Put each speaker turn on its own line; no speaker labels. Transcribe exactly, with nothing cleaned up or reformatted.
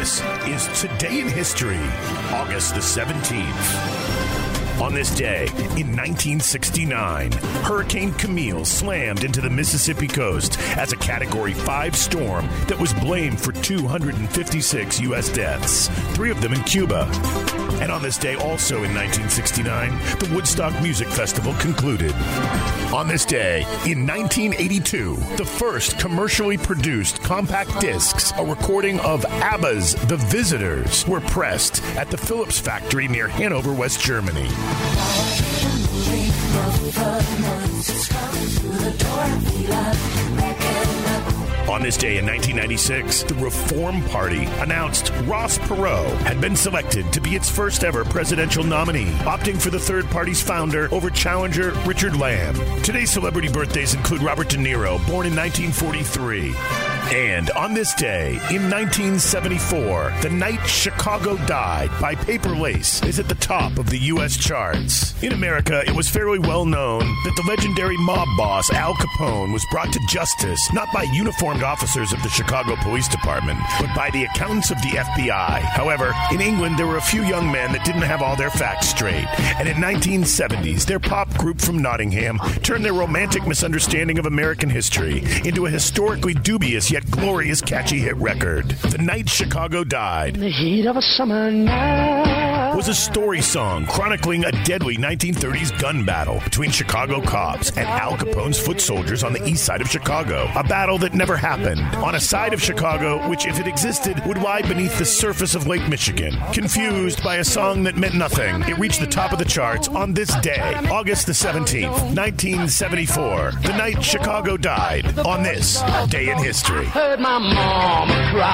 This is Today in History, August the seventeenth. On this day, in nineteen sixty-nine, Hurricane Camille slammed into the Mississippi coast as a Category five storm that was blamed for two hundred fifty-six U S deaths, three of them in Cuba. And on this day, also in nineteen sixty-nine, the Woodstock Music Festival concluded. On this day, in nineteen eighty-two, the first commercially produced compact discs, a recording of ABBA's The Visitors, were pressed at the Philips factory near Hanover, West Germany. On this day in nineteen ninety-six, the Reform Party announced Ross Perot had been selected to be its first ever presidential nominee, opting for the third party's founder over challenger Richard Lamb. Today's celebrity birthdays include Robert De Niro, born in nineteen forty-three. And on this day, in nineteen seventy-four, The Night Chicago Died by Paper Lace is at the top of the U S charts. In America, it was fairly well known that the legendary mob boss Al Capone was brought to justice not by uniformed officers of the Chicago Police Department, but by the accountants of the F B I. However, in England, there were a few young men that didn't have all their facts straight. And in nineteen seventies, their pop group from Nottingham turned their romantic misunderstanding of American history into a historically dubious yet glorious catchy hit record. The Night Chicago Died
in the heat of a summer night
was a story song chronicling a deadly nineteen thirties gun battle between Chicago cops and Al Capone's foot soldiers on the east side of Chicago. A battle that never happened, on a side of Chicago which, if it existed, would lie beneath the surface of Lake Michigan. Confused by a song that meant nothing, it reached the top of the charts on this day, August the seventeenth, nineteen seventy-four. The Night Chicago Died on this day in history.
Heard my mom cry.